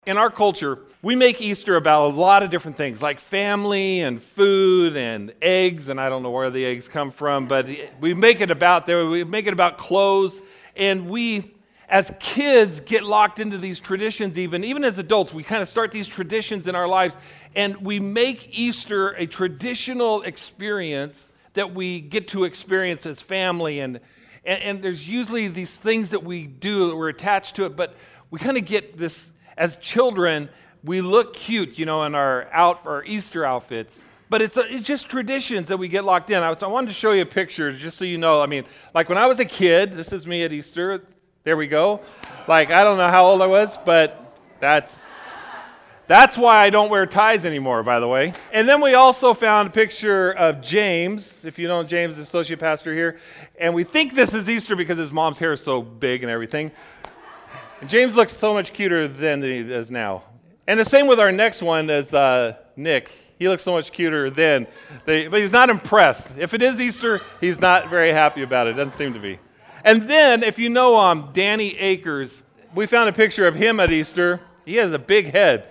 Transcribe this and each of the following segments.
In our culture, we make Easter about a lot of different things, like family and food and eggs, and I don't know where the eggs come from, but we make it about there. We make it about clothes, and we, as kids, get locked into these traditions. Even as adults, we kind of start these traditions in our lives, and we make Easter a traditional experience that we get to experience as family, and there's usually these things that we do that we're attached to it, but we kind of get this. As children, we look cute, in our Easter outfits, but it's just traditions that we get locked in. So I wanted to show you a picture just so you know. I mean, like when I was a kid, this is me at Easter. There we go. Like, I don't know how old I was, but that's why I don't wear ties anymore, by the way. And then we also found a picture of James. If you know James, the associate pastor here. And we think this is Easter because his mom's hair is so big and everything. James looks so much cuter then than he does now. And the same with our next one is Nick. He looks so much cuter then. But he's not impressed. If it is Easter, he's not very happy about it. Doesn't seem to be. And then, if you know Danny Akers, we found a picture of him at Easter. He has a big head.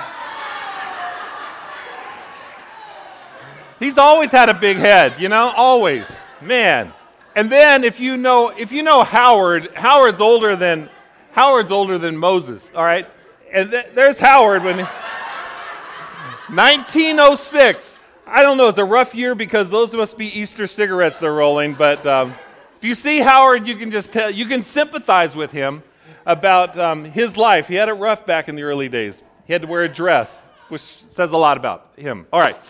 He's always had a big head, always. Man. And then, if you know Howard, Howard's older than Moses, all right? And there's Howard when 1906. I don't know, it's a rough year because those must be Easter cigarettes they're rolling, but if you see Howard, you can just tell, you can sympathize with him about his life. He had it rough back in the early days. He had to wear a dress, which says a lot about him. All right.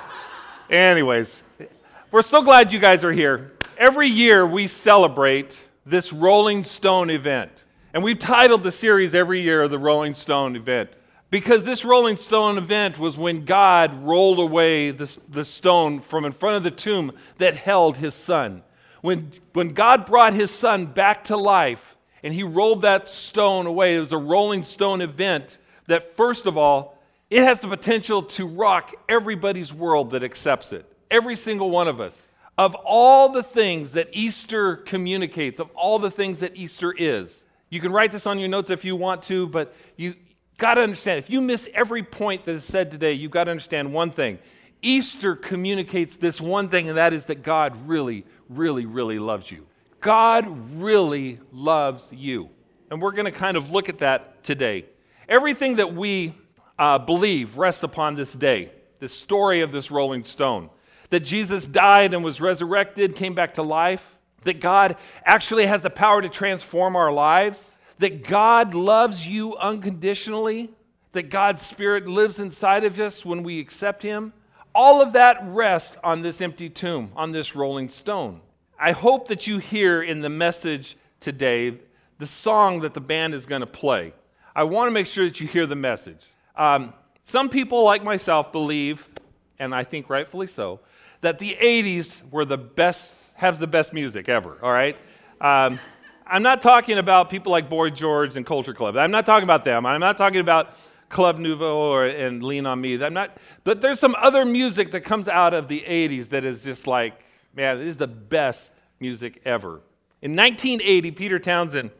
Anyways, we're so glad you guys are here. Every year we celebrate this Rolling Stone event. And we've titled the series every year the Rolling Stone event because this Rolling Stone event was when God rolled away the stone from in front of the tomb that held his son. When God brought his son back to life and he rolled that stone away, it was a Rolling Stone event that, first of all, it has the potential to rock everybody's world that accepts it. Every single one of us. Of all the things that Easter communicates, of all the things that Easter is, you can write this on your notes if you want to, but you got to understand, if you miss every point that is said today, you've got to understand one thing. Easter communicates this one thing, and that is that God really, really, really loves you. God really loves you. And we're going to kind of look at that today. Everything that we believe rests upon this day, this story of this Rolling Stone, that Jesus died and was resurrected, came back to life, that God actually has the power to transform our lives, that God loves you unconditionally, that God's Spirit lives inside of us when we accept Him. All of that rests on this empty tomb, on this Rolling Stone. I hope that you hear in the message today the song that the band is going to play. I want to make sure that you hear the message. Some people, like myself, believe, and I think rightfully so, that the 80s were have the best music ever, all right? I'm not talking about people like Boy George and Culture Club. I'm not talking about them. I'm not talking about Club Nouveau and Lean on Me. But there's some other music that comes out of the 80s that is just like, man, it is the best music ever. In 1980, Peter Townsend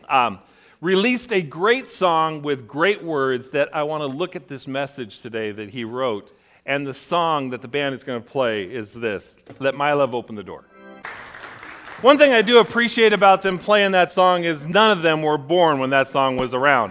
released a great song with great words that I want to look at this message today that he wrote. And the song that the band is going to play is this, Let My Love Open the Door. One thing I do appreciate about them playing that song is none of them were born when that song was around.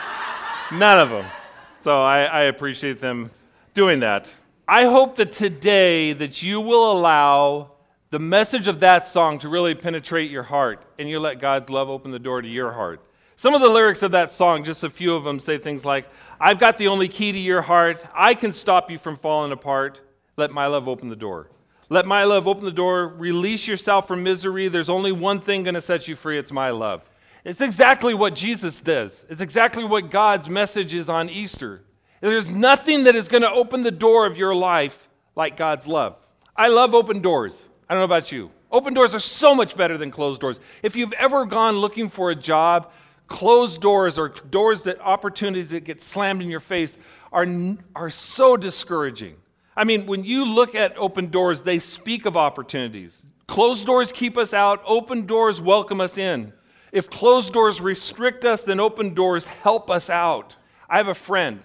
None of them. So I appreciate them doing that. I hope that today that you will allow the message of that song to really penetrate your heart and you let God's love open the door to your heart. Some of the lyrics of that song, just a few of them, say things like, I've got the only key to your heart. I can stop you from falling apart. Let my love open the door. Let my love open the door. Release yourself from misery. There's only one thing going to set you free. It's my love. It's exactly what Jesus does. It's exactly what God's message is on Easter. There's nothing that is going to open the door of your life like God's love. I love open doors. I don't know about you. Open doors are so much better than closed doors. If you've ever gone looking for a job, closed doors or doors that opportunities that get slammed in your face are so discouraging. I mean, when you look at open doors, they speak of opportunities. Closed doors keep us out. Open doors welcome us in. If closed doors restrict us, then open doors help us out. I have a friend,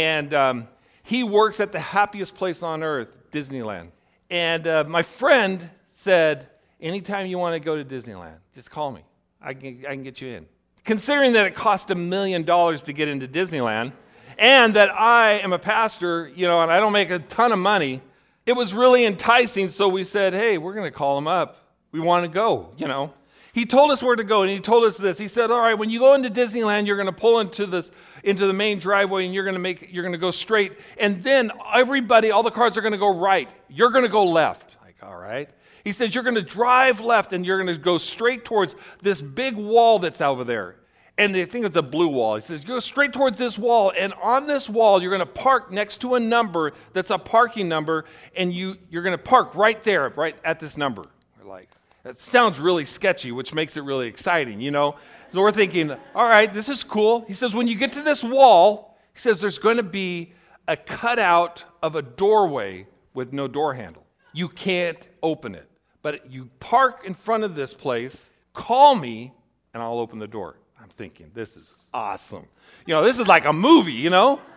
and he works at the happiest place on earth, Disneyland. And my friend said, anytime you want to go to Disneyland, just call me. I can get you in. Considering that it cost $1 million to get into Disneyland, and that I am a pastor, and I don't make a ton of money, it was really enticing, so we said, hey, we're going to call him up. We want to go, He told us where to go, and he told us this. He said, all right, when you go into Disneyland, you're going to pull into the main driveway, and you're going to go straight, and then all the cars are going to go right. You're going to go left. Like, all right. He says, you're going to drive left, and you're going to go straight towards this big wall that's over there. And I think it's a blue wall. He says, go straight towards this wall, and on this wall, you're going to park next to a number that's a parking number, and you're going to park right there, right at this number. We're like, that sounds really sketchy, which makes it really exciting, So we're thinking, all right, this is cool. He says, when you get to this wall, he says, there's going to be a cutout of a doorway with no door handle. You can't open it. But you park in front of this place, call me, and I'll open the door. I'm thinking, this is awesome. This is like a movie,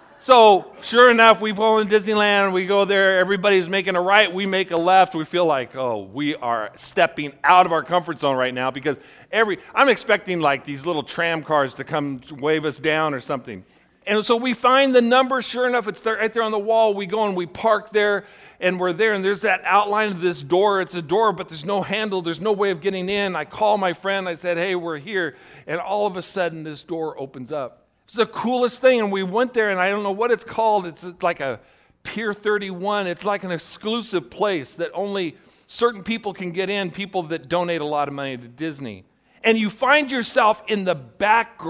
So, sure enough, we pull in Disneyland, we go there, everybody's making a right, we make a left, we feel like, we are stepping out of our comfort zone right now because I'm expecting like these little tram cars to come wave us down or something. And so we find the number, sure enough, it's right there on the wall, we go and we park there, and we're there, and there's that outline of this door. It's a door, but there's no handle. There's no way of getting in. I call my friend. I said, hey, we're here. And all of a sudden, this door opens up. It's the coolest thing, and we went there, and I don't know what it's called. It's like a Pier 31. It's like an exclusive place that only certain people can get in, people that donate a lot of money to Disney. And you find yourself in the back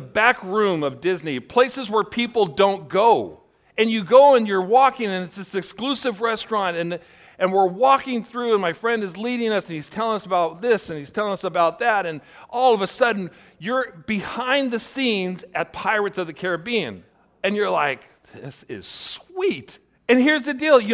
room of Disney, places where people don't go. And you go and you're walking, and it's this exclusive restaurant, and we're walking through, and my friend is leading us, and he's telling us about this, and he's telling us about that, and all of a sudden, you're behind the scenes at Pirates of the Caribbean. And you're like, this is sweet. And here's the deal,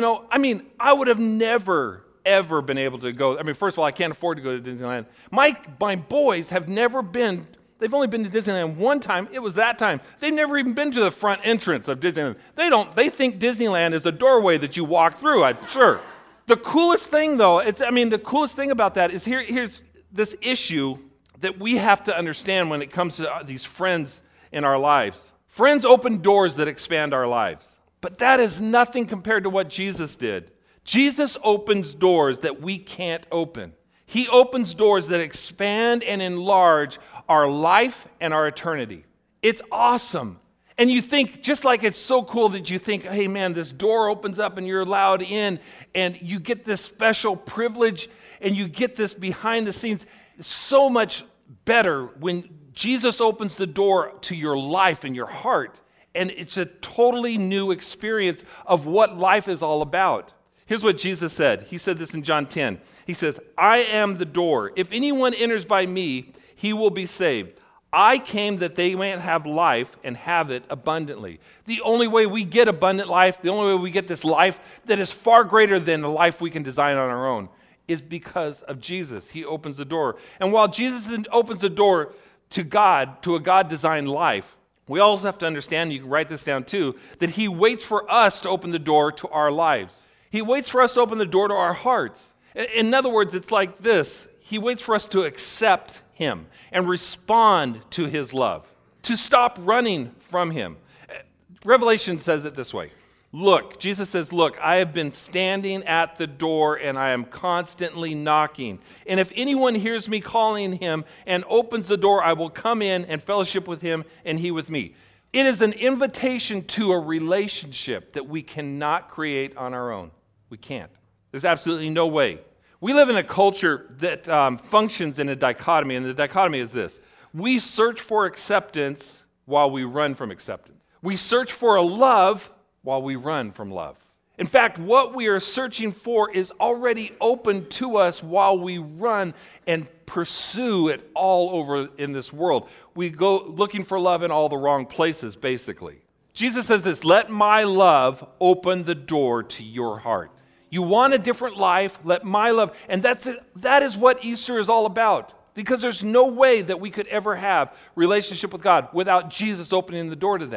I would have never, ever been able to go. First of all, I can't afford to go to Disneyland. My boys have never been. They've only been to Disneyland one time. It was that time. They've never even been to the front entrance of Disneyland. They think Disneyland is a doorway that you walk through, I'm sure. The coolest thing, though, the coolest thing about that is here's this issue that we have to understand when it comes to these friends in our lives. Friends open doors that expand our lives. But that is nothing compared to what Jesus did. Jesus opens doors that we can't open. He opens doors that expand and enlarge our life and our eternity. It's awesome. And you think, just like it's so cool that you think, hey man, this door opens up and you're allowed in and you get this special privilege and you get this behind the scenes. It's so much better when Jesus opens the door to your life and your heart. And it's a totally new experience of what life is all about. Here's what Jesus said. He said this in John 10. He says, I am the door. If anyone enters by me, he will be saved. I came that they might have life and have it abundantly. The only way we get abundant life, the only way we get this life that is far greater than the life we can design on our own, is because of Jesus. He opens the door. And while Jesus opens the door to God, to a God-designed life, we also have to understand, you can write this down too, that he waits for us to open the door to our lives. He waits for us to open the door to our hearts. In other words, it's like this. He waits for us to accept him and respond to his love, to stop running from him. Revelation says it this way. Look, Jesus says, look, I have been standing at the door and I am constantly knocking. And if anyone hears me calling him and opens the door, I will come in and fellowship with him and he with me. It is an invitation to a relationship that we cannot create on our own. We can't. There's absolutely no way. We live in a culture that functions in a dichotomy, and the dichotomy is this. We search for acceptance while we run from acceptance. We search for a love while we run from love. In fact, what we are searching for is already open to us while we run and pursue it all over in this world. We go looking for love in all the wrong places, basically. Jesus says this, let my love open the door to your heart. You want a different life, let my love, and that is what Easter is all about. Because there's no way that we could ever have relationship with God without Jesus opening the door to that.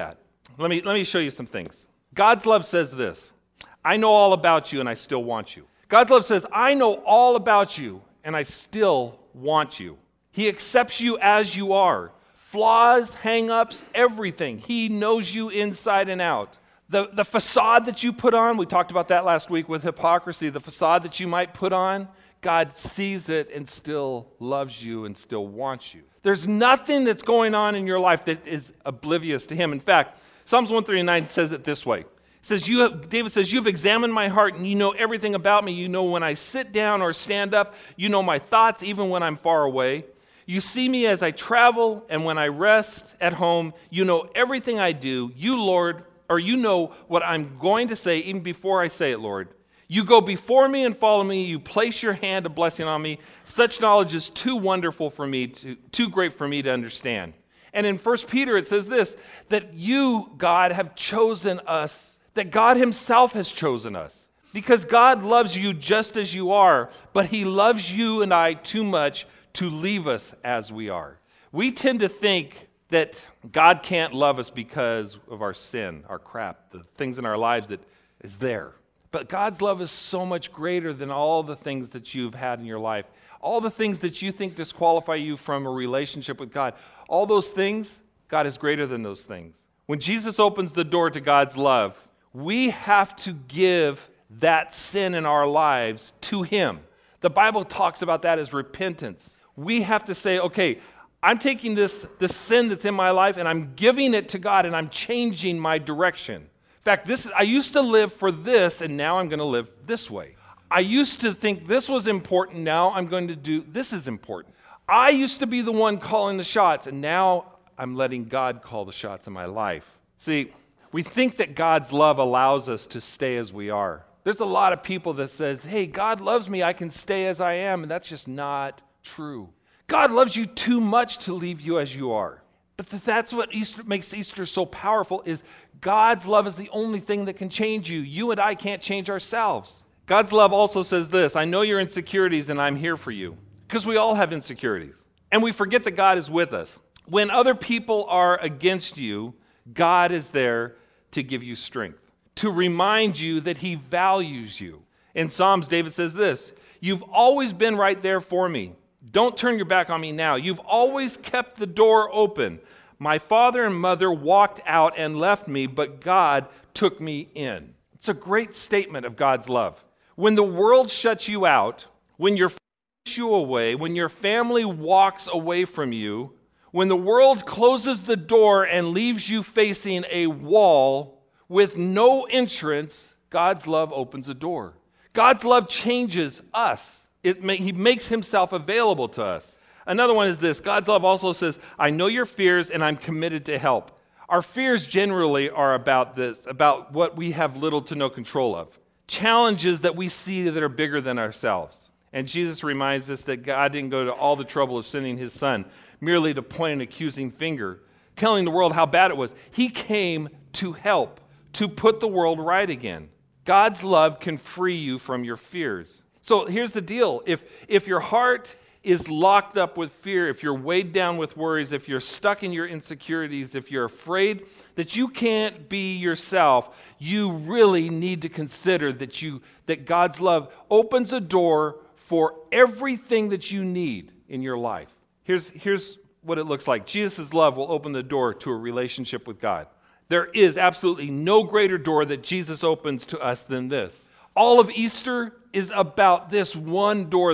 Let me show you some things. God's love says this: I know all about you and I still want you. God's love says, I know all about you and I still want you. He accepts you as you are. Flaws, hang-ups, everything. He knows you inside and out. The facade that you put on, we talked about that last week with hypocrisy, the facade that you might put on, God sees it and still loves you and still wants you. There's nothing that's going on in your life that is oblivious to him. In fact, Psalms 139 says it this way. It says, David says, you've examined my heart and you know everything about me. You know when I sit down or stand up. You know my thoughts even when I'm far away. You see me as I travel and when I rest at home. You know everything I do. You, Lord, or you know what I'm going to say even before I say it, Lord. You go before me and follow me. You place your hand of blessing on me. Such knowledge is too wonderful for me, too great for me to understand. And in 1 Peter it says this, that you, God, have chosen us, that God himself has chosen us. Because God loves you just as you are, but he loves you and I too much to leave us as we are. We tend to think that God can't love us because of our sin, our crap, the things in our lives that is there. But God's love is so much greater than all the things that you've had in your life. All the things that you think disqualify you from a relationship with God. All those things, God is greater than those things. When Jesus opens the door to God's love, we have to give that sin in our lives to him. The Bible talks about that as repentance. We have to say, okay, I'm taking this sin that's in my life and I'm giving it to God and I'm changing my direction. In fact, I used to live for this, and now I'm going to live this way. I used to think this was important, now I'm going to do this is important. I used to be the one calling the shots, and now I'm letting God call the shots in my life. See, we think that God's love allows us to stay as we are. There's a lot of people that says, hey, God loves me, I can stay as I am, and that's just not true. God loves you too much to leave you as you are. But that's what makes Easter so powerful, is God's love is the only thing that can change you. You and I can't change ourselves. God's love also says this, I know your insecurities and I'm here for you. Because we all have insecurities. And we forget that God is with us. When other people are against you, God is there to give you strength, to remind you that he values you. In Psalms, David says this, you've always been right there for me. Don't turn your back on me now. You've always kept the door open. My father and mother walked out and left me, but God took me in. It's a great statement of God's love. When the world shuts you out, when your pushes you away, when your family walks away from you, when the world closes the door and leaves you facing a wall with no entrance, God's love opens a door. God's love changes us. He makes himself available to us. Another one is this. God's love also says, I know your fears and I'm committed to help. Our fears generally are about this, about what we have little to no control of. Challenges that we see that are bigger than ourselves. And Jesus reminds us that God didn't go to all the trouble of sending his son merely to point an accusing finger, telling the world how bad it was. He came to help, to put the world right again. God's love can free you from your fears. So here's the deal. If your heart is locked up with fear, if you're weighed down with worries, if you're stuck in your insecurities, if you're afraid that you can't be yourself, you really need to consider that God's love opens a door for everything that you need in your life. Here's what it looks like. Jesus' love will open the door to a relationship with God. There is absolutely no greater door that Jesus opens to us than this. All of Easter is about this one door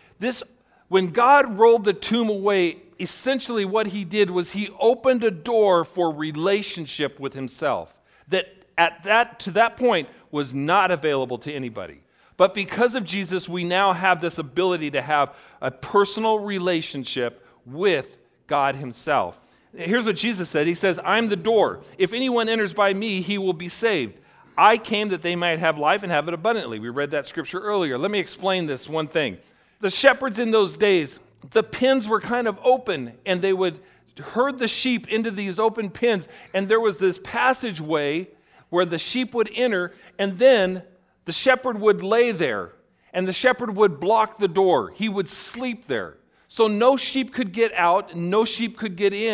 when God rolled the tomb away, essentially what he did was he opened a door for relationship with himself that to that point was not available to anybody. But because of Jesus, we now have this ability to have a personal relationship with God himself. Here's what Jesus said. He says, I'm the door. If anyone enters by me, he will be saved. I came that they might have life and have it abundantly. We read that scripture earlier. Let me explain this one thing. The shepherds in those days, the pens were kind of open, and they would herd the sheep into these open pens, and there was this passageway where the sheep would enter, and then the shepherd would lay there, and the shepherd would block the door. He would sleep there. So no sheep could get out, no sheep could get in,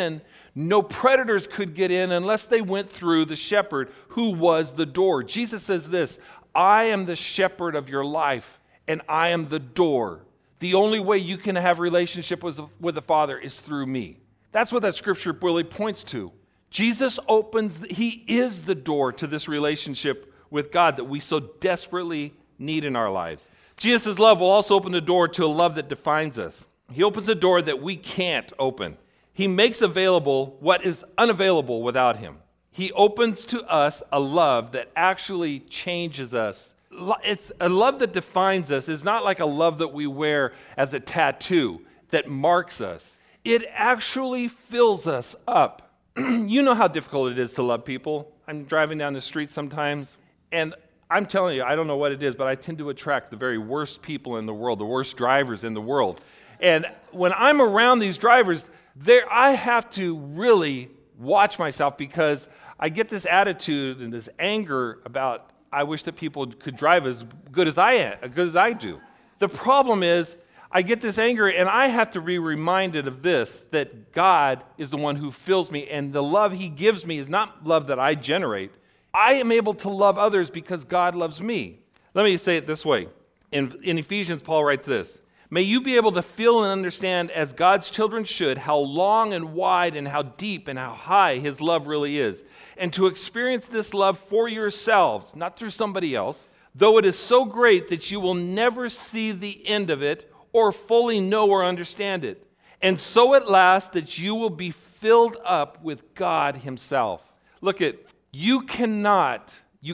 No predators could get in unless they went through the shepherd who was the door. Jesus says this, I am the shepherd of your life, and I am the door. The only way you can have relationship with the Father is through me. That's what that scripture really points to. Jesus he is the door to this relationship with God that we so desperately need in our lives. Jesus' love will also open the door to a love that defines us. He opens a door that we can't open. He makes available what is unavailable without him. He opens to us a love that actually changes us. It's a love that defines us. It's not like a love that we wear as a tattoo that marks us. It actually fills us up. You know how difficult it is to love people. I'm driving down the street sometimes, and I'm telling you, I don't know what it is, but I tend to attract the very worst people in the world, the worst drivers in the world. And when I'm around these drivers, I have to really watch myself because I get this attitude and this anger about I wish that people could drive as good as I do. The problem is I get this anger and I have to be reminded of this, that God is the one who fills me, and the love he gives me is not love that I generate. I am able to love others because God loves me. Let me say it this way. In Ephesians, Paul writes this, may you be able to feel and understand as God's children should how long and wide and how deep and how high his love really is, and to experience this love for yourselves, not through somebody else, though it is so great that you will never see the end of it or fully know or understand it. And so at last that you will be filled up with God himself. Look at, you cannot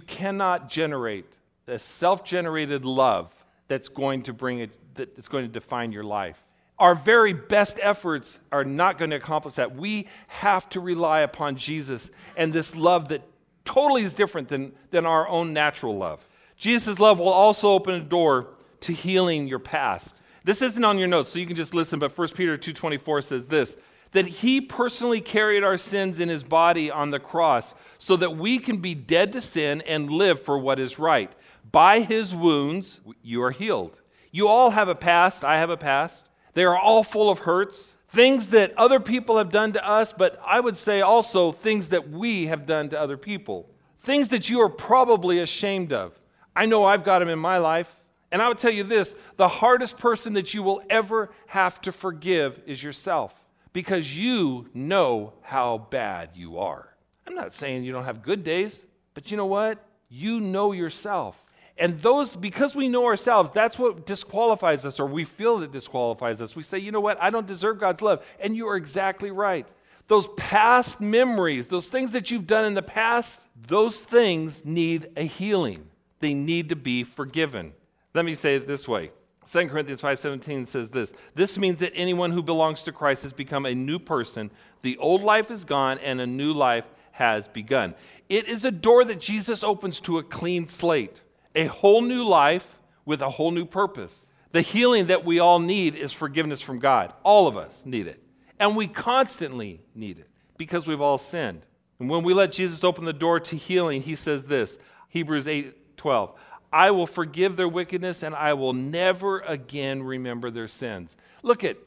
generate a self-generated love that's going to define your life. Our very best efforts are not going to accomplish that. We have to rely upon Jesus and this love that totally is different than our own natural love. Jesus' love will also open a door to healing your past. This isn't on your notes, so you can just listen, but 1 Peter 2:24 says this, that he personally carried our sins in his body on the cross so that we can be dead to sin and live for what is right. By his wounds, you are healed. You all have a past. I have a past. They are all full of hurts, things that other people have done to us, but I would say also things that we have done to other people, things that you are probably ashamed of. I know I've got them in my life, and I would tell you this, the hardest person that you will ever have to forgive is yourself, because you know how bad you are. I'm not saying you don't have good days, but you know what? You know yourself. And because we know ourselves, that's what disqualifies us, or we feel that disqualifies us. We say, you know what, I don't deserve God's love. And you are exactly right. Those past memories, those things that you've done in the past, those things need a healing. They need to be forgiven. Let me say it this way. 2 Corinthians 5:17 says this, this means that anyone who belongs to Christ has become a new person. The old life is gone and a new life has begun. It is a door that Jesus opens to a clean slate. A whole new life with a whole new purpose. The healing that we all need is forgiveness from God. All of us need it. And we constantly need it because we've all sinned. And when we let Jesus open the door to healing, he says this, Hebrews 8:12, I will forgive their wickedness and I will never again remember their sins. Look at,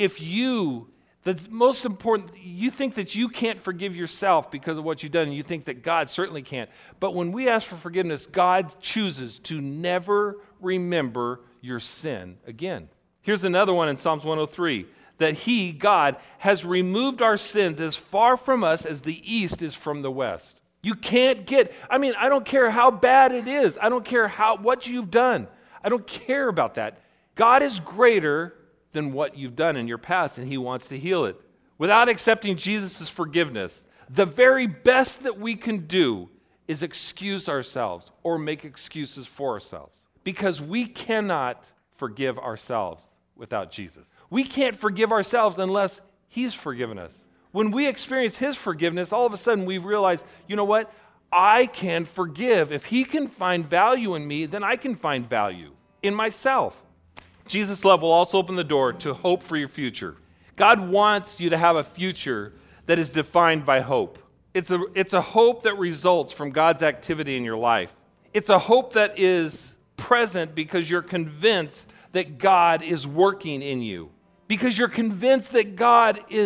the most important, you think that you can't forgive yourself because of what you've done, and you think that God certainly can't. But when we ask for forgiveness, God chooses to never remember your sin again. Here's another one in Psalms 103, that he, God, has removed our sins as far from us as the east is from the west. You can't I don't care how bad it is. I don't care what you've done. I don't care about that. God is greater than what you've done in your past, and he wants to heal it. Without accepting Jesus' forgiveness, the very best that we can do is excuse ourselves or make excuses for ourselves, because we cannot forgive ourselves without Jesus. We can't forgive ourselves unless he's forgiven us. When we experience his forgiveness, all of a sudden we realize, you know what? I can forgive. If he can find value in me, then I can find value in myself. Jesus' love will also open the door to hope for your future. God wants you to have a future that is defined by hope. It's a hope that results from God's activity in your life. It's a hope that is present because you're convinced that God is working in you. Because you're convinced that God is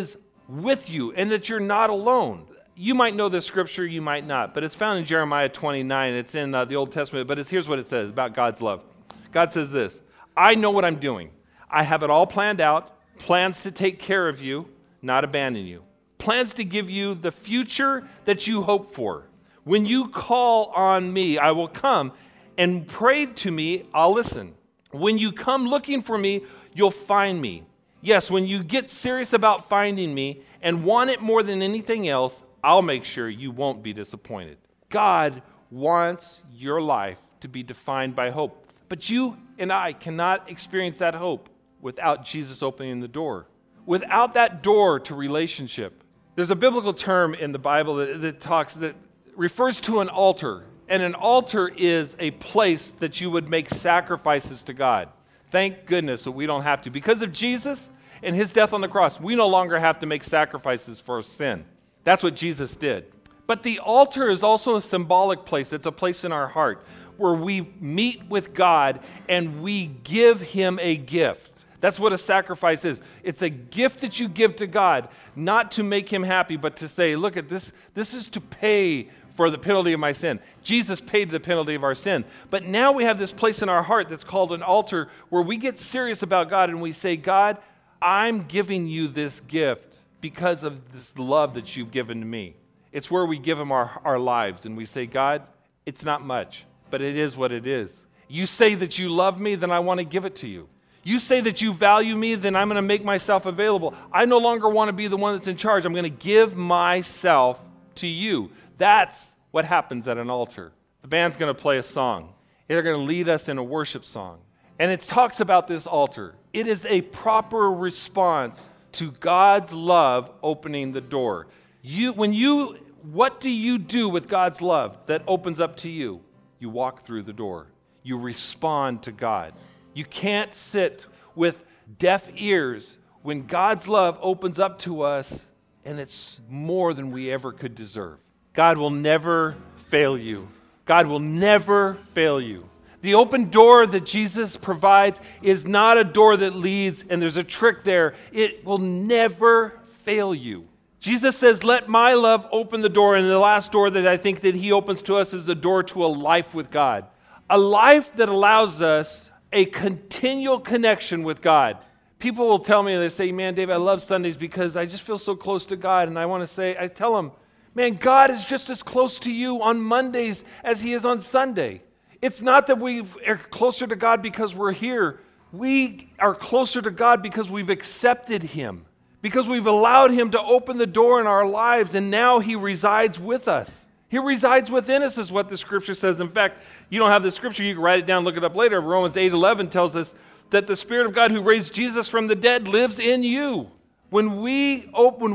with you and that you're not alone. You might know this scripture, you might not, but it's found in Jeremiah 29. It's in the Old Testament, but here's what it says about God's love. God says this, I know what I'm doing. I have it all planned out, plans to take care of you, not abandon you. Plans to give you the future that you hope for. When you call on me, I will come, and pray to me, I'll listen. When you come looking for me, you'll find me. Yes, when you get serious about finding me and want it more than anything else, I'll make sure you won't be disappointed. God wants your life to be defined by hope. But you and I cannot experience that hope without Jesus opening the door. Without that door to relationship. There's a biblical term in the Bible that refers to an altar. And an altar is a place that you would make sacrifices to God. Thank goodness that we don't have to. Because of Jesus and his death on the cross, we no longer have to make sacrifices for sin. That's what Jesus did. But the altar is also a symbolic place. It's a place in our heart where we meet with God and we give him a gift. That's what a sacrifice is. It's a gift that you give to God, not to make him happy, but to say, look at this. This is to pay for the penalty of my sin. Jesus paid the penalty of our sin. But now we have this place in our heart that's called an altar where we get serious about God and we say, God, I'm giving you this gift because of this love that you've given to me. It's where we give him our lives and we say, God, it's not much, but it is what it is. You say that you love me, then I want to give it to you. You say that you value me, then I'm going to make myself available. I no longer want to be the one that's in charge. I'm going to give myself to you. That's what happens at an altar. The band's going to play a song. They're going to lead us in a worship song. And it talks about this altar. It is a proper response to God's love opening the door. What do you do with God's love that opens up to you? You walk through the door. You respond to God. You can't sit with deaf ears when God's love opens up to us and it's more than we ever could deserve. God will never fail you. God will never fail you. The open door that Jesus provides is not a door that leads and there's a trick there. It will never fail you. Jesus says, let my love open the door. And the last door that I think that he opens to us is the door to a life with God. A life that allows us a continual connection with God. People will tell me, they say, man, Dave, I love Sundays because I just feel so close to God. And I tell them, man, God is just as close to you on Mondays as he is on Sunday. It's not that we are closer to God because we're here. We are closer to God because we've accepted him, because we've allowed him to open the door in our lives, and now he resides with us. He resides within us is what the scripture says. In fact, you don't have the scripture, you can write it down, look it up later. Romans 8:11 tells us that the Spirit of God who raised Jesus from the dead lives in you. When we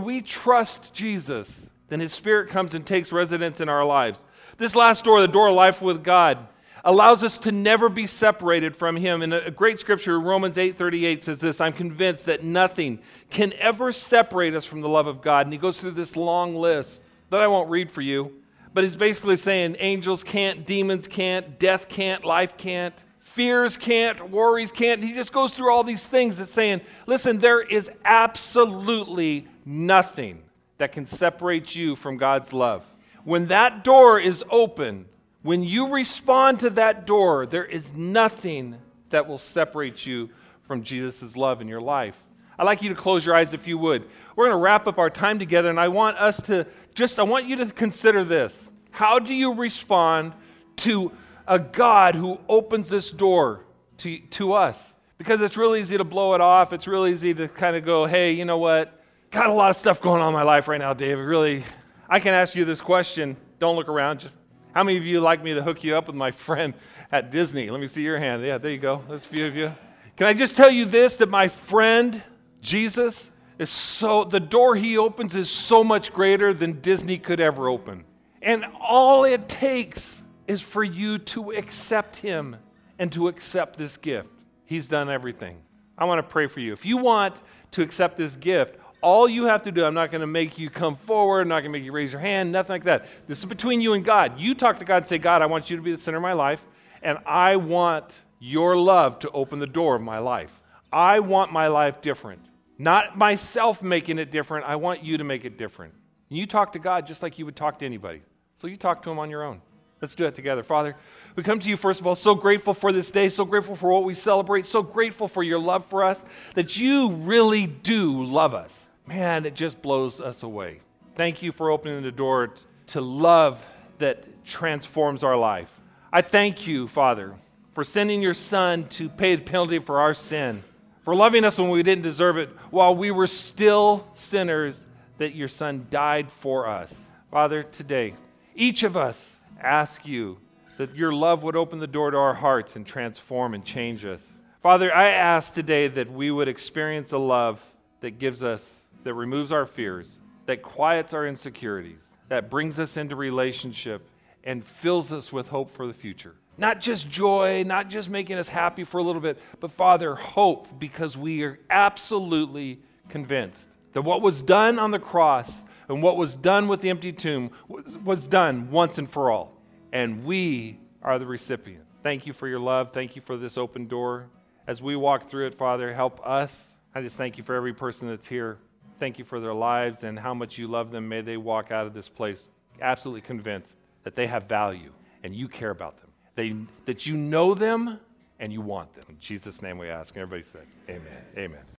trust Jesus, then his Spirit comes and takes residence in our lives. This last door, the door of life with God, allows us to never be separated from him. And a great scripture, Romans 8:38 says this, I'm convinced that nothing can ever separate us from the love of God. And he goes through this long list that I won't read for you, but he's basically saying angels can't, demons can't, death can't, life can't, fears can't, worries can't. He just goes through all these things that's saying, listen, there is absolutely nothing that can separate you from God's love. When that door is open, when you respond to that door, there is nothing that will separate you from Jesus' love in your life. I'd like you to close your eyes if you would. We're going to wrap up our time together, and I want you to consider this. How do you respond to a God who opens this door to us? Because it's real easy to blow it off. It's real easy to kind of go, hey, you know what? Got a lot of stuff going on in my life right now, David. Really, I can ask you this question. Don't look around. Just how many of you like me to hook you up with my friend at Disney? Let me see your hand. Yeah, there you go. There's a few of you. Can I just tell you this, that my friend, Jesus, the door he opens is so much greater than Disney could ever open. And all it takes is for you to accept him and to accept this gift. He's done everything. I want to pray for you. If you want to accept this gift, all you have to do, I'm not going to make you come forward, I'm not going to make you raise your hand, nothing like that. This is between you and God. You talk to God and say, God, I want you to be the center of my life, and I want your love to open the door of my life. I want my life different. Not myself making it different. I want you to make it different. And you talk to God just like you would talk to anybody. So you talk to him on your own. Let's do it together. Father, we come to you, first of all, so grateful for this day, so grateful for what we celebrate, so grateful for your love for us, that you really do love us. Man, it just blows us away. Thank you for opening the door to love that transforms our life. I thank you, Father, for sending your Son to pay the penalty for our sin, for loving us when we didn't deserve it, while we were still sinners, that your Son died for us. Father, today, each of us ask you that your love would open the door to our hearts and transform and change us. Father, I ask today that we would experience a love that gives us, that removes our fears, that quiets our insecurities, that brings us into relationship and fills us with hope for the future. Not just joy, not just making us happy for a little bit, but Father, hope, because we are absolutely convinced that what was done on the cross and what was done with the empty tomb was done once and for all. And we are the recipients. Thank you for your love. Thank you for this open door. As we walk through it, Father, help us. I just thank you for every person that's here. Thank you for their lives and how much you love them. May they walk out of this place absolutely convinced that they have value and you care about them. That you know them and you want them. In Jesus' name we ask. And everybody said, amen. Amen.